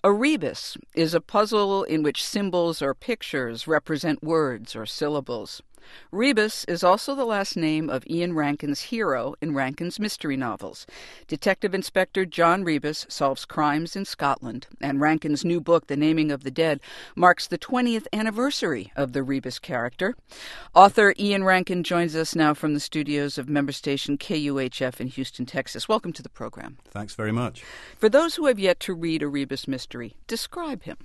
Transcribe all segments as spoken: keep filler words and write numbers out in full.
A rebus is a puzzle in which symbols or pictures represent words or syllables. Rebus is also the last name of Ian Rankin's hero in Rankin's mystery novels. Detective Inspector John Rebus solves crimes in Scotland, and Rankin's new book, The Naming of the Dead, marks the twentieth anniversary of the Rebus character. Author Ian Rankin joins us now from the studios of member station K U H F in Houston, Texas. Welcome to the program. Thanks very much. For those who have yet to read a Rebus mystery, describe him.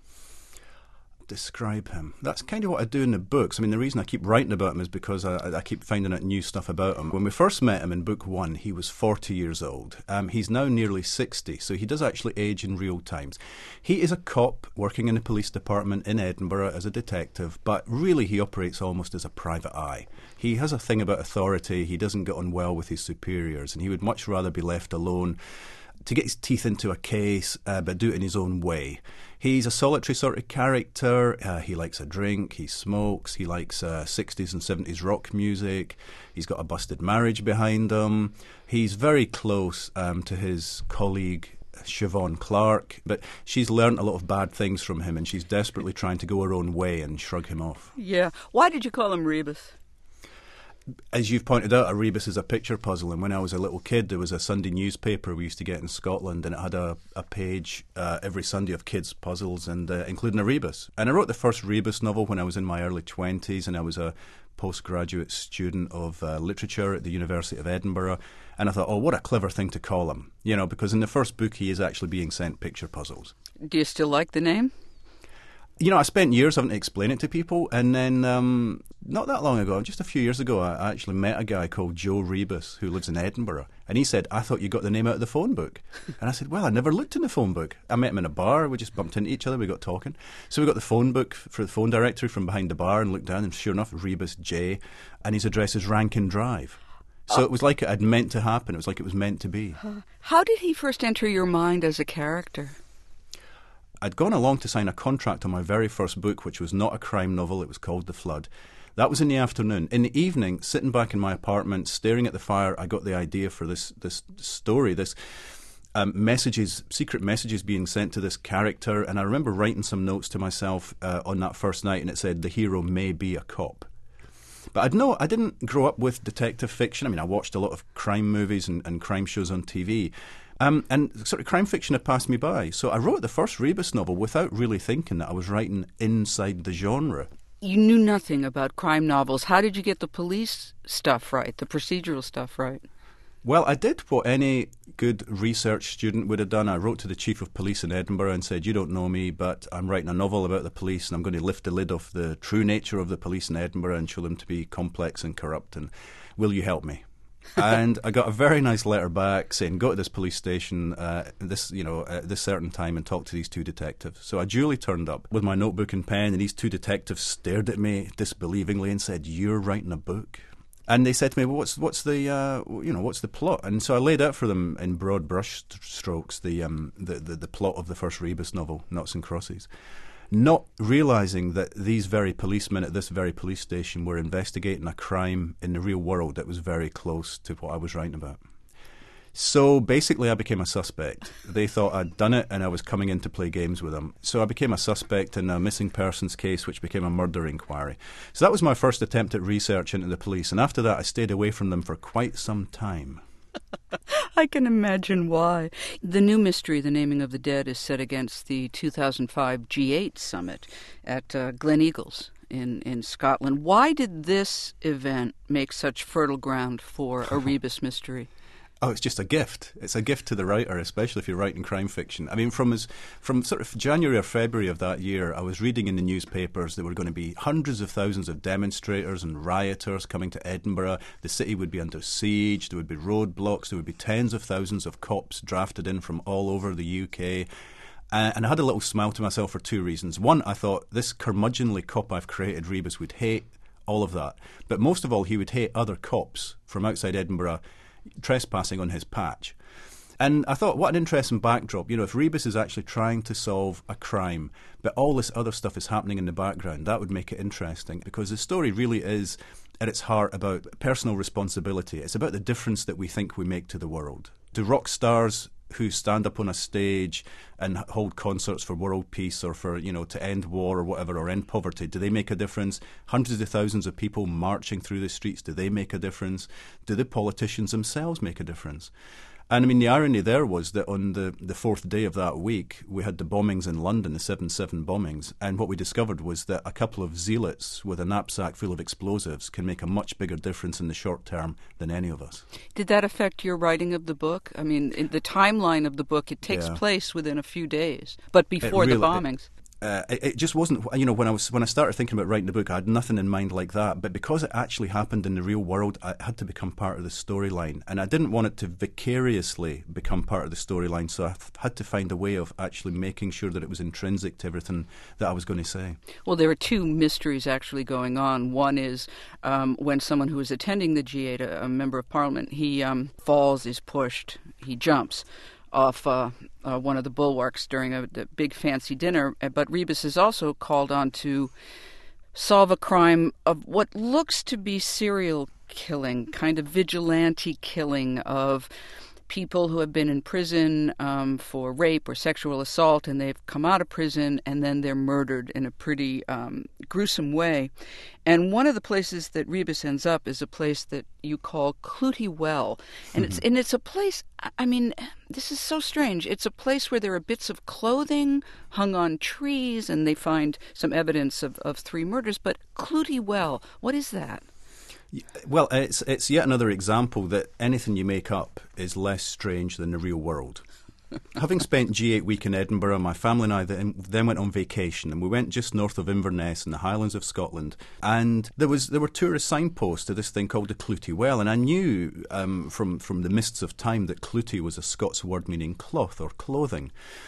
Describe him. That's kind of what I do in the books. I mean, the reason I keep writing about him is because I, I keep finding out new stuff about him. When we first met him in book one, he was forty years old. Um, he's now nearly sixty, so he does actually age in real times. He is a cop working in the police department in Edinburgh as a detective, but really he operates almost as a private eye. He has a thing about authority. He doesn't get on well with his superiors, and he would much rather be left alone to get his teeth into a case, uh, but do it in his own way. He's a solitary sort of character. Uh, he likes a drink, he smokes, he likes uh, sixties and seventies rock music. He's got a busted marriage behind him. He's very close um, to his colleague, Siobhan Clarke, but she's learnt a lot of bad things from him, and she's desperately trying to go her own way and shrug him off. Yeah. Why did you call him Rebus? As you've pointed out, a rebus is a picture puzzle, and when I was a little kid there was a Sunday newspaper we used to get in Scotland, and it had a, a page uh, every Sunday of kids' puzzles, and uh, including a rebus. And I wrote the first rebus novel when I was in my early twenties, and I was a postgraduate student of uh, literature at the University of Edinburgh, and I thought, oh, what a clever thing to call him, you know, because in the first book he is actually being sent picture puzzles. Do you still like the name? You know, I spent years having to explain it to people, and then um, not that long ago, just a few years ago, I actually met a guy called Joe Rebus who lives in Edinburgh, and he said, I thought you got the name out of the phone book. And I said, well, I never looked in the phone book. I met him in a bar, we just bumped into each other, we got talking. So we got the phone book for the phone directory from behind the bar and looked down, and sure enough, Rebus J, and his address is Rankin Drive. So oh. It was like it had meant to happen, it was like it was meant to be. How did he first enter your mind as a character? I'd gone along to sign a contract on my very first book, which was not a crime novel, it was called The Flood. That was in the afternoon. In the evening, sitting back in my apartment, staring at the fire, I got the idea for this this story, this um, messages, secret messages being sent to this character, and I remember writing some notes to myself uh, on that first night, and it said, the hero may be a cop. But I'd know, I didn't grow up with detective fiction. I mean, I watched a lot of crime movies and, and crime shows on T V, Um, and sort of crime fiction had passed me by. So I wrote the first Rebus novel without really thinking that I was writing inside the genre. You knew nothing about crime novels. How did you get the police stuff right, the procedural stuff right? Well, I did what any good research student would have done. I wrote to the chief of police in Edinburgh and said, you don't know me, but I'm writing a novel about the police, and I'm going to lift the lid off the true nature of the police in Edinburgh and show them to be complex and corrupt, and will you help me? And I got a very nice letter back saying, go to this police station uh, this you know at this certain time and talk to these two detectives. So I duly turned up with my notebook and pen, and these two detectives stared at me disbelievingly and said, you're writing a book? And they said to me, well, what's what's the uh, you know what's the plot? And so I laid out for them in broad brush strokes the um the, the, the plot of the first Rebus novel, Noughts and Crosses, not realising that these very policemen at this very police station were investigating a crime in the real world that was very close to what I was writing about. So basically I became a suspect. They thought I'd done it and I was coming in to play games with them. So I became a suspect in a missing persons case, which became a murder inquiry. So that was my first attempt at research into the police, and after that I stayed away from them for quite some time. I can imagine why. The new mystery, The Naming of the Dead, is set against the two thousand five G eight summit at uh, Glen Eagles in, in Scotland. Why did this event make such fertile ground for a Rebus mystery? Oh, it's just a gift. It's a gift to the writer, especially if you're writing crime fiction. I mean, from as, from sort of January or February of that year, I was reading in the newspapers there were going to be hundreds of thousands of demonstrators and rioters coming to Edinburgh. The city would be under siege. There would be roadblocks. There would be tens of thousands of cops drafted in from all over the U K. Uh, and I had a little smile to myself for two reasons. One, I thought this curmudgeonly cop I've created, Rebus, would hate all of that. But most of all, he would hate other cops from outside Edinburgh trespassing on his patch. And I thought, what an interesting backdrop. You know, if Rebus is actually trying to solve a crime, but all this other stuff is happening in the background, that would make it interesting, because the story really is, at its heart, about personal responsibility. It's about the difference that we think we make to the world. Do rock stars who stand up on a stage and hold concerts for world peace or for, you know, to end war or whatever, or end poverty, do they make a difference? Hundreds of thousands of people marching through the streets, do they make a difference? Do the politicians themselves make a difference? And I mean, the irony there was that on the, the fourth day of that week, we had the bombings in London, the seven seven bombings. And what we discovered was that a couple of zealots with a knapsack full of explosives can make a much bigger difference in the short term than any of us. Did that affect your writing of the book? I mean, in the timeline of the book, it takes Yeah. place within a few days, but before really- the bombings. Uh, it, it just wasn't, you know, when I was when I started thinking about writing the book, I had nothing in mind like that. But because it actually happened in the real world, it had to become part of the storyline. And I didn't want it to vicariously become part of the storyline, so I had to find a way of actually making sure that it was intrinsic to everything that I was going to say. Well, there are two mysteries actually going on. One is um, when someone who is attending the G eight, a, a member of parliament, he um, falls, is pushed, he jumps off uh, uh, one of the bulwarks during a, a big fancy dinner. But Rebus is also called on to solve a crime of what looks to be serial killing, kind of vigilante killing of people who have been in prison um, for rape or sexual assault, and they've come out of prison, and then they're murdered in a pretty um, gruesome way. And one of the places that Rebus ends up is a place that you call Clootie Well. And, mm-hmm. it's, and it's a place, I mean, this is so strange. It's a place where there are bits of clothing hung on trees, and they find some evidence of, of three murders. But Clootie Well, what is that? Well, it's it's yet another example that anything you make up is less strange than the real world. Having spent G eight week in Edinburgh, my family and I then went on vacation, and we went just north of Inverness in the Highlands of Scotland. And there was there were tourist signposts to this thing called the Clootie Well, and I knew um, from from the mists of time that Clootie was a Scots word meaning cloth or clothing.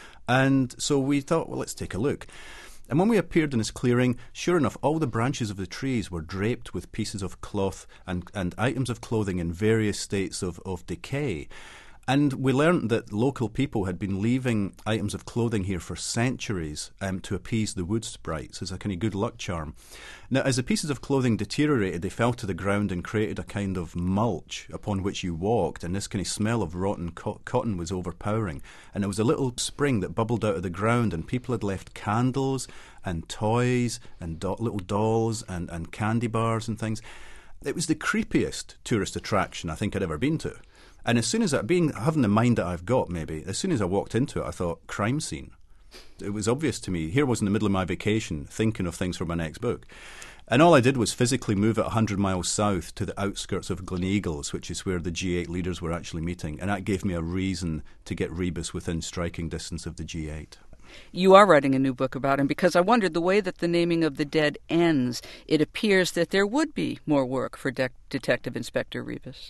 And so we thought, well, let's take a look. And when we appeared in this clearing, sure enough, all the branches of the trees were draped with pieces of cloth and, and items of clothing in various states of, of decay. And we learned that local people had been leaving items of clothing here for centuries um, to appease the wood sprites as a kind of good luck charm. Now, as the pieces of clothing deteriorated, they fell to the ground and created a kind of mulch upon which you walked, and this kind of smell of rotten co- cotton was overpowering. And there was a little spring that bubbled out of the ground, and people had left candles and toys and do- little dolls and, and candy bars and things. It was the creepiest tourist attraction I think I'd ever been to. And as soon as I, being having the mind that I've got, maybe, as soon as I walked into it, I thought, crime scene. It was obvious to me. Here was in the middle of my vacation, thinking of things for my next book. And all I did was physically move it one hundred miles south to the outskirts of Gleneagles, which is where the G eight leaders were actually meeting. And that gave me a reason to get Rebus within striking distance of the G eight. You are writing a new book about him, because I wondered the way that the naming of the dead ends, it appears that there would be more work for De- Detective Inspector Rebus.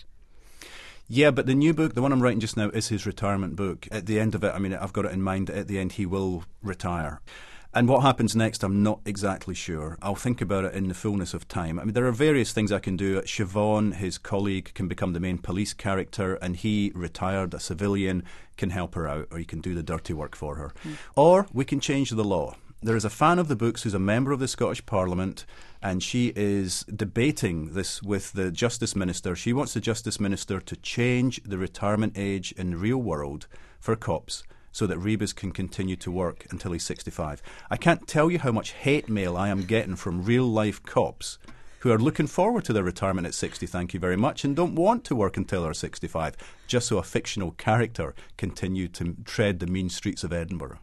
Yeah, but the new book, the one I'm writing just now, is his retirement book. At the end of it, I mean, I've got it in mind, at the end he will retire. And what happens next, I'm not exactly sure. I'll think about it in the fullness of time. I mean, there are various things I can do. Siobhan, his colleague, can become the main police character, and he, retired, a civilian, can help her out, or he can do the dirty work for her. Mm. Or we can change the law. There is a fan of the books who's a member of the Scottish Parliament, and she is debating this with the Justice Minister. She wants the Justice Minister to change the retirement age in the real world for cops so that Rebus can continue to work until he's sixty-five. I can't tell you how much hate mail I am getting from real-life cops who are looking forward to their retirement at sixty, thank you very much, and don't want to work until they're sixty-five, just so a fictional character continue to tread the mean streets of Edinburgh.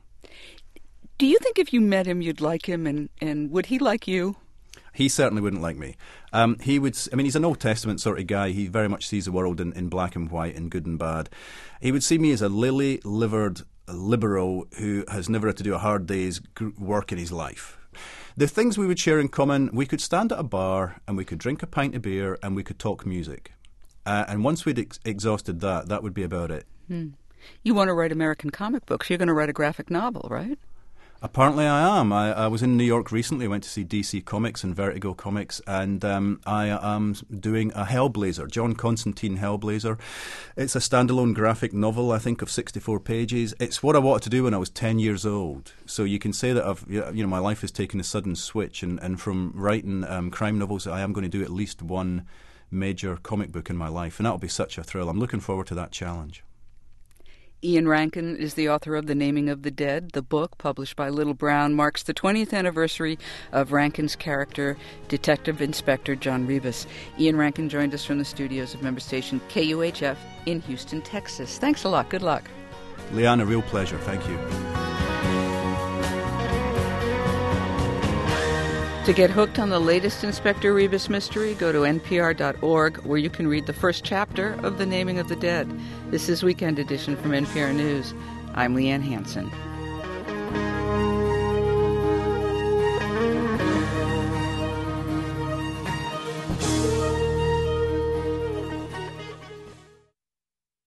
Do you think if you met him, you'd like him, and, and would he like you? He certainly wouldn't like me. Um, he would. I mean, he's an Old Testament sort of guy. He very much sees the world in, in black and white and good and bad. He would see me as a lily-livered liberal who has never had to do a hard day's work in his life. The things we would share in common, we could stand at a bar and we could drink a pint of beer and we could talk music. Uh, and once we'd ex- exhausted that, that would be about it. Hmm. You want to write American comic books. You're going to write a graphic novel, right? Apparently I am. I, I was in New York recently, went to see D C Comics and Vertigo Comics, and um, I am doing a Hellblazer, John Constantine Hellblazer. It's a standalone graphic novel, I think, of sixty-four pages. It's what I wanted to do when I was ten years old. So you can say that I've, you know, my life has taken a sudden switch, and, and from writing um, crime novels, I am going to do at least one major comic book in my life, and that'll be such a thrill. I'm looking forward to that challenge. Ian Rankin is the author of The Naming of the Dead. The book, published by Little Brown, marks the twentieth anniversary of Rankin's character, Detective Inspector John Rebus. Ian Rankin joined us from the studios of member station K U H F in Houston, Texas. Thanks a lot. Good luck. Leanne, a real pleasure. Thank you. To get hooked on the latest Inspector Rebus mystery, go to N P R dot org, where you can read the first chapter of The Naming of the Dead. This is Weekend Edition from N P R News. I'm Leanne Hansen.